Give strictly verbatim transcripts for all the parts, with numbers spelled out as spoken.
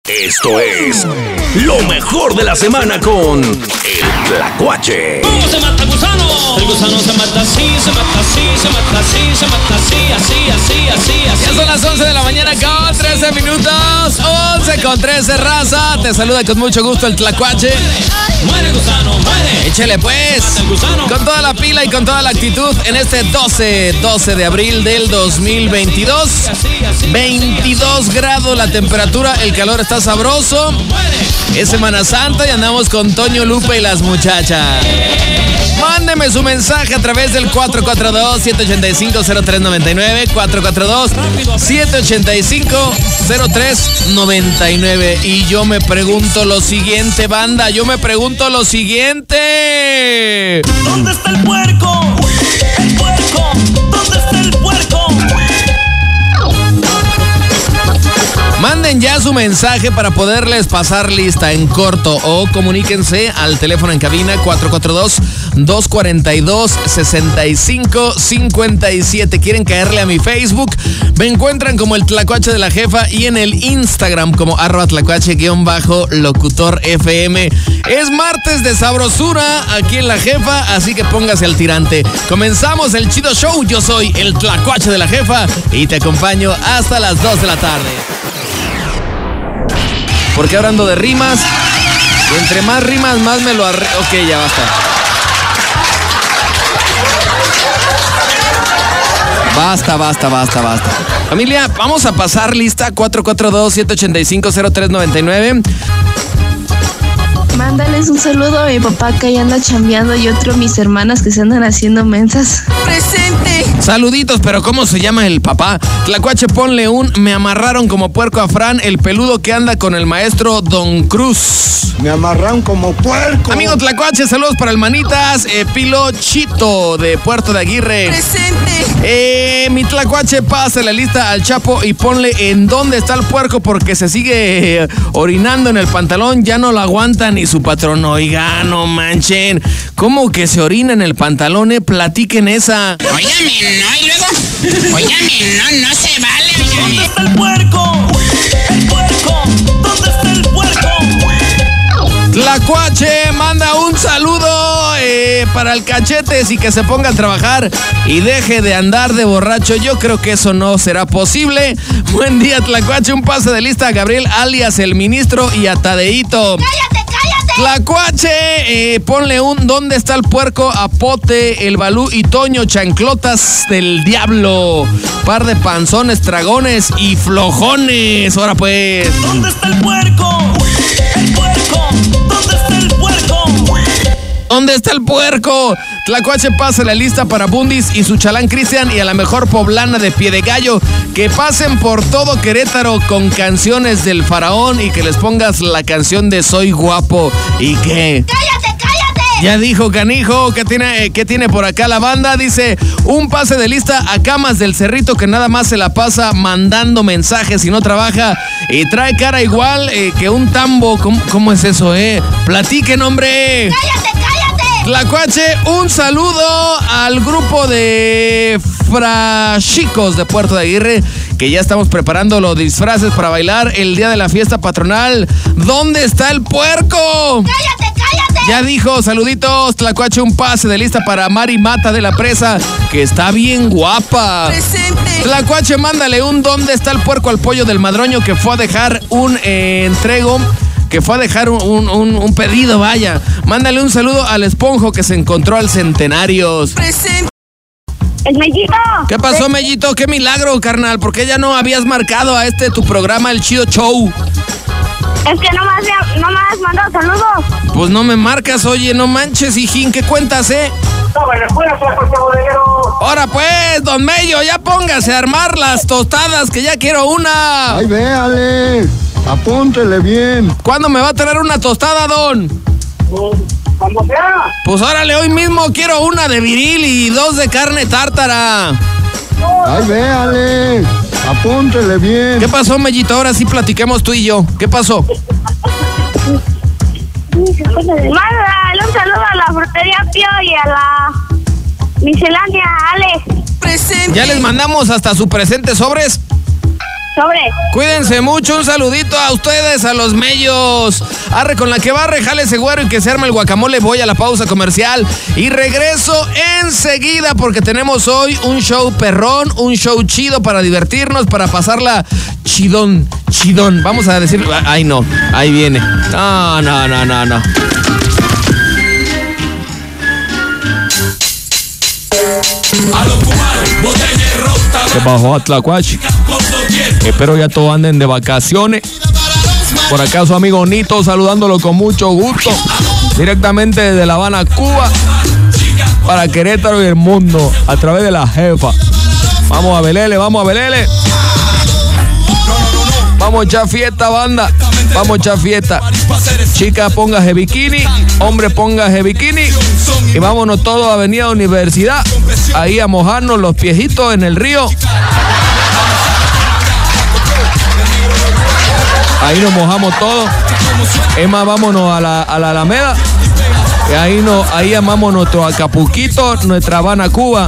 Esto es lo mejor de la semana con el Tlacuache. ¿Cómo se mata el gusano? El gusano se mata así, se mata así, se mata así, se mata así, así, así, así, así. Ya son las once de la mañana con trece minutos. once con trece, raza. Te saluda con mucho gusto el Tlacuache. Muere el gusano, muere. Échale pues. Con toda la pila y con toda la actitud en este doce, doce de abril del dos mil veintidós. veintidós grados la temperatura, el calor está sabroso. Es Semana Santa y andamos con Toño, Lupe y las muchachas. Mándeme su mensaje a través del cuatro cuatro dos, siete ocho cinco, cero tres nueve nueve, cuatro cuatro dos, siete ocho cinco, cero tres nueve nueve. Y yo me pregunto lo siguiente, banda, yo me pregunto lo siguiente. ¿Dónde está el puerco? El puerco. ¿Dónde está el puerco? Manden ya su mensaje para poderles pasar lista en corto o comuníquense al teléfono en cabina cuatro cuatro dos, dos cuatro dos, seis cinco cinco siete. ¿Quieren caerle a mi Facebook? Me encuentran como el Tlacuache de la Jefa y en el Instagram como arroba tlacuache guión bajo locutor F M. Es martes de sabrosura aquí en la Jefa, así que póngase al tirante. Comenzamos el chido show. Yo soy el Tlacuache de la Jefa y te acompaño hasta las dos de la tarde. Porque ahora ando de rimas. Y entre más rimas, más me lo arre... Ok, ya basta. Basta, basta, basta, basta. Familia, vamos a pasar lista cuatro cuatro dos, siete ocho cinco, cero tres nueve nueve. Mándales un saludo a mi papá que ahí anda chambeando y otro a mis hermanas que se andan haciendo mensas. ¡Presente! Saluditos, pero ¿cómo se llama el papá? Tlacuache, ponle un me amarraron como puerco a Fran, el peludo que anda con el maestro Don Cruz. Me amarraron como puerco. Amigo Tlacuache, saludos para el manitas, eh, Pilo Chito de Puerto de Aguirre. ¡Presente! Eh, mi Tlacuache, pasa la lista al Chapo y ponle en dónde está el puerco porque se sigue eh, orinando en el pantalón, ya no lo aguanta ni su patrón. Oiga, no manchen. ¿Cómo que se orina en el pantalón? Eh? Platiquen esa. Óigame, no, y luego. Óigame, no, no se vale. ¿Dónde está el puerco? El puerco. ¿Dónde está el puerco? Tlacuache manda un saludo eh, para el Cachetes y que se ponga a trabajar y deje de andar de borracho. Yo creo que eso no será posible. Buen día, Tlacuache. Un pase de lista a Gabriel alias el ministro y a Tadeito. ¡Cállate, cállate! Tlacuache, eh, ponle un ¿dónde está el puerco? A Pote, el Balú y Toño, chanclotas del diablo. Par de panzones, dragones y flojones. Ahora pues. ¿Dónde está el puerco? El puerco. ¿Dónde está el puerco? ¿Dónde está el puerco? Tlacuache, pasa la lista para Bundis y su chalán Cristian y a la mejor poblana de Pie de Gallo. Que pasen por todo Querétaro con canciones del faraón y que les pongas la canción de Soy Guapo. ¿Y qué? ¡Cállate, cállate! Ya dijo Canijo, ¿qué tiene, qué tiene por acá la banda? Dice, un pase de lista a Camas del Cerrito que nada más se la pasa mandando mensajes y no trabaja. Y trae cara igual eh, que un tambo. ¿Cómo, ¿Cómo es eso, eh? Platiquen, hombre. ¡Cállate, cállate! Tlacuache, un saludo al grupo de frashicos de Puerto de Aguirre, que ya estamos preparando los disfraces para bailar el día de la fiesta patronal. ¿Dónde está el puerco? ¡Cállate, cállate! Ya dijo, saluditos, Tlacuache, un pase de lista para Mari Mata de la Presa, que está bien guapa. ¡Presente! Tlacuache, mándale un ¿dónde está el puerco? Al pollo del Madroño que fue a dejar un eh, entrego. Que fue a dejar un, un, un pedido, vaya. Mándale un saludo al esponjo que se encontró al Centenarios. ¡Presente! ¡El Mellito! ¿Qué pasó, Mellito? ¡Qué milagro, carnal! ¿Por qué ya no habías marcado a este tu programa, El Chido Show? Es que no me has, no me has mandado saludos. Pues no me marcas, oye, no manches, hijín, ¿qué cuentas, eh? Ahora pues, don Mello, ya póngase a armar las tostadas, que ya quiero una. Ay, véale. Apúntele bien. ¿Cuándo me va a traer una tostada, don? Cuando sea. Pues órale, hoy mismo quiero una de viril y dos de carne tártara. Ay, véale. Apúntele bien. ¿Qué pasó, Mellito? Ahora sí platiquemos tú y yo. ¿Qué pasó? Mándale un saludo a la frutería Pío y a la miscelánea Ale. ¡Presente! ¿Ya les mandamos hasta su presente sobres? Sobre. Cuídense mucho, un saludito a ustedes, a los mellos. Arre con la que barre, jálese güero y que se arme el guacamole. Voy a la pausa comercial y regreso enseguida porque tenemos hoy un show perrón, un show chido para divertirnos, para pasarla chidón, chidón. Vamos a decir, ay no, ahí viene. No, no, no, no, no. ¿Qué bajó, Tlacuache? Espero ya todos anden de vacaciones. Por acá su amigo Nito saludándolo con mucho gusto. Directamente desde La Habana, Cuba. Para Querétaro y el mundo. A través de la jefa. Vamos a Belele, vamos a Belele. Vamos a echar fiesta, banda. Vamos a echar fiesta. Chica, póngase bikini. Hombre, póngase bikini. Y vámonos todos a Avenida Universidad. Ahí a mojarnos los piejitos en el río. Ahí nos mojamos todos. Es más, vámonos a la, a la Alameda. Y ahí, no, ahí amamos nuestro Acapulquito, nuestra Habana, Cuba.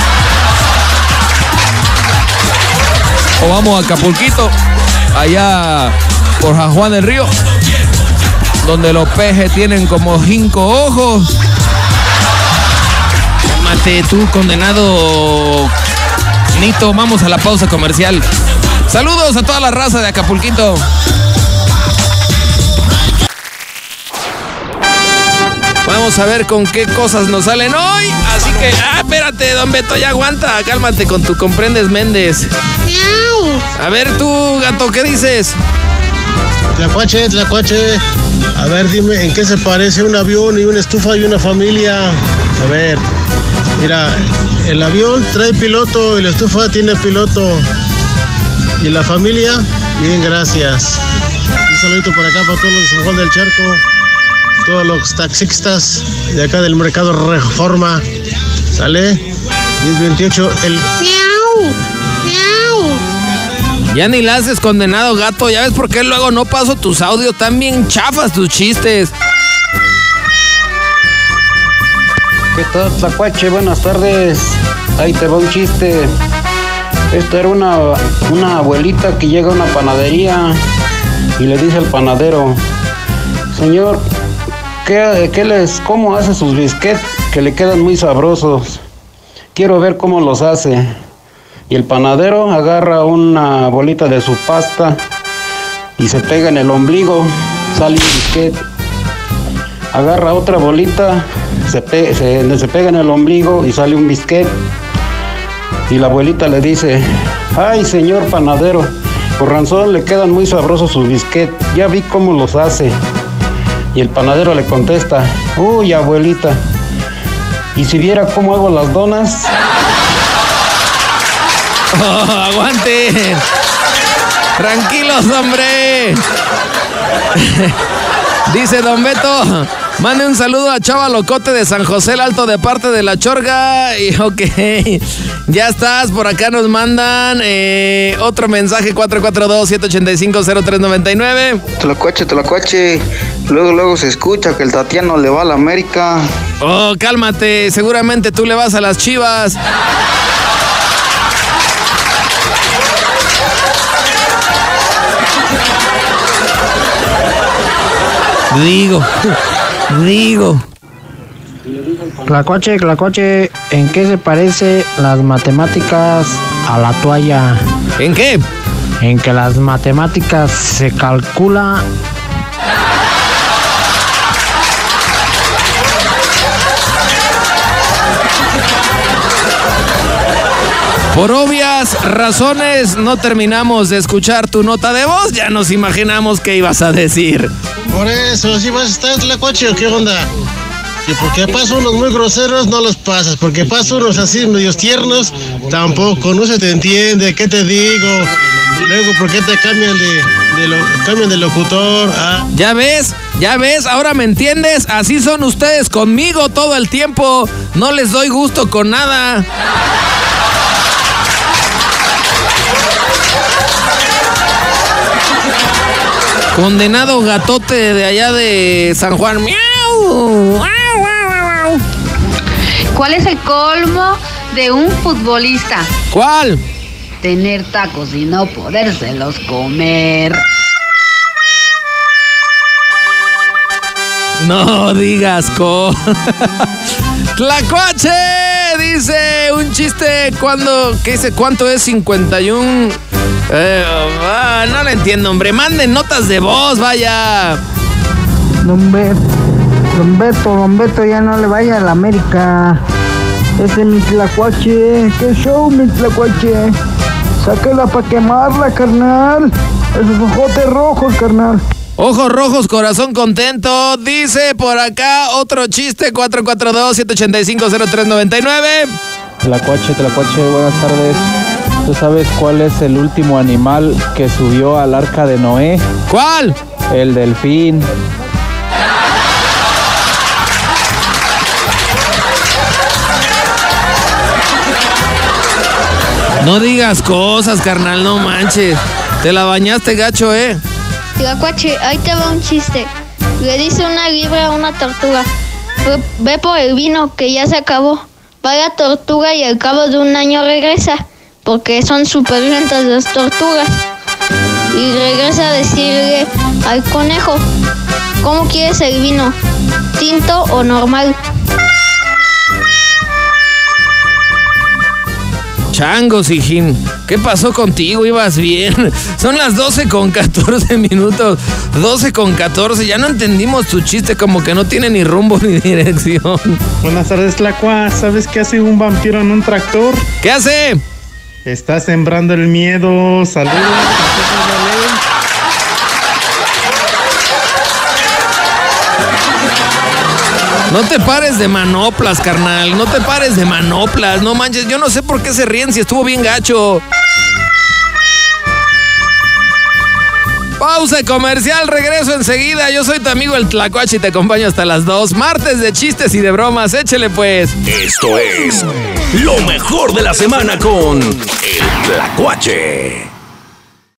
O vamos a Acapulquito, allá por San Juan del Río, donde los peces tienen como cinco ojos. Mate, tú, condenado Nito, vamos a la pausa comercial. Saludos a toda la raza de Acapulquito. Vamos a ver con qué cosas nos salen hoy. Así que, ah, espérate, don Beto, ya aguanta. Cálmate con tu comprendes Méndez. A ver tú, gato, ¿qué dices? Tlacuache, Tlacuache. A ver, dime, ¿en qué se parece un avión y una estufa y una familia? A ver, mira, el avión trae piloto y la estufa tiene piloto. ¿Y la familia? Bien, gracias. Un saludito por acá para todos los de San Juan del Charco, todos los taxistas de acá del Mercado Reforma. ¿Sale? diez veintiocho, el... Miau, miau. Ya ni la haces, condenado gato. Ya ves por qué luego no paso tus audios. Tan bien chafas tus chistes. ¿Qué tal, Tlacuache? Buenas tardes. Ahí te va un chiste. Esta era una, una abuelita que llega a una panadería y le dice al panadero: señor, ¿qué, qué les, ¿cómo hace sus bisquetes? Que le quedan muy sabrosos. Quiero ver cómo los hace. Y el panadero agarra una bolita de su pasta y se pega en el ombligo, sale un bisquete. Agarra otra bolita, se, pe se, se pega en el ombligo y sale un bisquete. Y la abuelita le dice: ay, señor panadero, por razón le quedan muy sabrosos sus bisquetes, ya vi cómo los hace. Y el panadero le contesta: uy, abuelita, ¿y si viera cómo hago las donas? Oh, aguanten. Tranquilos, hombre. Dice don Beto: mande un saludo a Chava Locote de San José el Alto de parte de la Chorga. Y ok, ya estás, por acá nos mandan eh, otro mensaje: cuatro cuatro dos, siete ocho cinco, cero tres nueve nueve. Tlacuache, Tlacuache, luego luego se escucha que el Tatiano le va a la América. Oh, cálmate, seguramente tú le vas a las Chivas. Digo, digo. Tlacuache, Tlacuache, ¿en qué se parece las matemáticas a la toalla? ¿En qué? En que las matemáticas se calcula. Por obvias razones no terminamos de escuchar tu nota de voz, ya nos imaginamos qué ibas a decir. Por eso, ¿sí vas a estar, Tlacuache, o qué onda? Que porque paso unos muy groseros no los pasas, porque paso unos así medios tiernos tampoco, no se te entiende, ¿qué te digo? Luego, ¿por qué te cambian de, de, lo, cambian de locutor? Ah. Ya ves, ya ves, ahora me entiendes, así son ustedes conmigo todo el tiempo, no les doy gusto con nada. Condenado gatote de allá de San Juan. ¡Miau! ¿Cuál es el colmo de un futbolista? ¿Cuál? tener tacos y no podérselos comer. No digas co. Tlacuache dice un chiste cuando, ¿qué dice? ¿Cuánto es cincuenta y uno? Eh, ah, no lo entiendo, hombre. Manden notas de voz, vaya. Don Beto, don Beto, don Beto, ya no le vaya a la América. Ese es mi Tlacuache. ¿Qué show, mi Tlacuache? Sáquela para quemarla, carnal. Esos ojotes rojos, carnal. Ojos rojos, corazón contento. Dice por acá otro chiste. Cuatro cuatro dos, siete ocho cinco, cero tres nueve nueve. Tlacuache, Tlacuache, buenas tardes. ¿Tú sabes cuál es el último animal que subió al arca de Noé? ¿Cuál? El delfín. No digas cosas, carnal, no manches. Te la bañaste gacho, eh. Tlacuache, ahí te va un chiste. Le dice una liebre a una tortuga: ve, ve por el vino que ya se acabó. Va la tortuga y al cabo de un año regresa, porque son súper lentas las tortugas. Y regresa a decirle al conejo: ¿cómo quieres el vino? ¿Tinto o normal? Changos, hijín. ¿Qué pasó contigo? Ibas bien. Son las doce con catorce minutos. doce con catorce. Ya no entendimos tu chiste, como que no tiene ni rumbo ni dirección. Buenas tardes, Tlacua. ¿Sabes qué hace un vampiro en un tractor? ¿Qué hace? Está sembrando el miedo. Saludos. No te pares de manoplas, carnal. No te pares de manoplas. No manches, yo no sé por qué se ríen si estuvo bien gacho. Pausa comercial, regreso enseguida. Yo soy tu amigo el Tlacuache y te acompaño hasta las dos. Martes de chistes y de bromas. Échele pues. Esto es lo mejor de la semana con el Tlacuache.